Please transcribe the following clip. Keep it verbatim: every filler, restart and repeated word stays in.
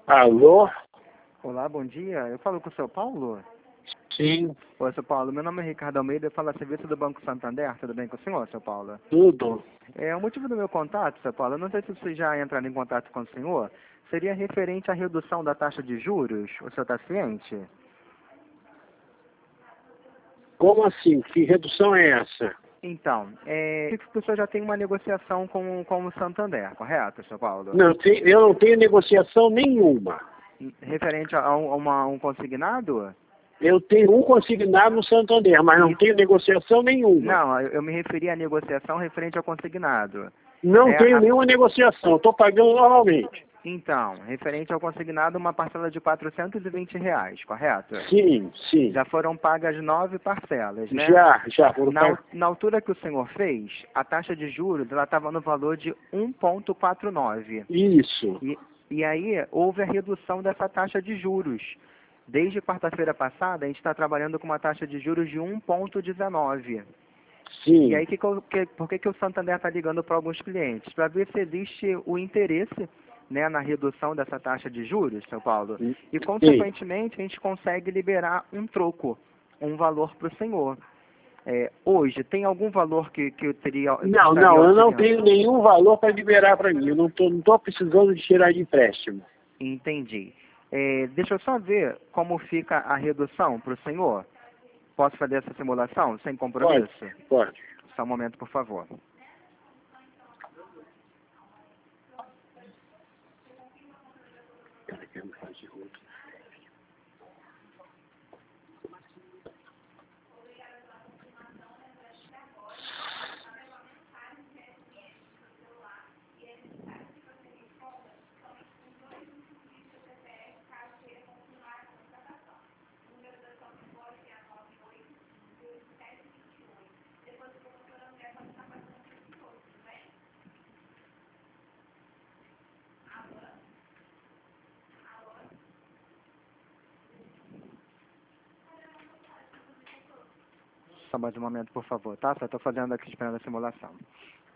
Alô? Olá, bom dia. Eu falo com o seu Paulo? Sim, Oi, seu Paulo. Meu nome é Ricardo Almeida, eu falo a serviço do Banco Santander. Tudo bem com o senhor, seu Paulo? tudo. É, o motivo do meu contato, seu Paulo, eu não sei se você já entraram em contato com o senhor, seria referente à redução da taxa de juros. O senhor está ciente? Como assim? Que redução é essa? Então, é, o senhor já tem uma negociação com, com o Santander, correto, seu Paulo? Não, tem- eu não tenho negociação nenhuma. Referente a um, a uma- um consignado? Eu tenho um consignado no Santander, mas não Isso. tenho negociação nenhuma. Não, eu, eu me referi à negociação referente ao consignado. Não É, tenho a- nenhuma negociação, estou pagando normalmente. Então, referente ao consignado, uma parcela de quatrocentos e vinte reais, correto? Sim, sim. Já foram pagas nove parcelas, né? Já, já. Foram Na, al- pag- na altura que o senhor fez, a taxa de juros ela estava no valor de um vírgula quarenta e nove. Isso. E, e aí houve a redução dessa taxa de juros. Desde quarta-feira passada, a gente está trabalhando com uma taxa de juros de um vírgula dezenove. E Sim. aí, que que eu- que- por que, que o Santander está ligando para alguns clientes? Para ver se existe o interesse, né, na redução dessa taxa de juros, São Paulo. E, Sim. consequentemente, a gente consegue liberar um troco, um valor para o senhor. É, hoje, tem algum valor que, que eu teria, que Não, estaria não, eu não auxiliando? tenho nenhum valor para liberar para mim. Eu não estou não tô precisando de tirar de empréstimo. Entendi. É, deixa eu só ver como fica a redução para o senhor. Posso fazer essa simulação sem Pode, compromisso? pode. Só um momento, por favor. Só mais um momento, por favor, tá? Só estou fazendo aqui esperando a simulação.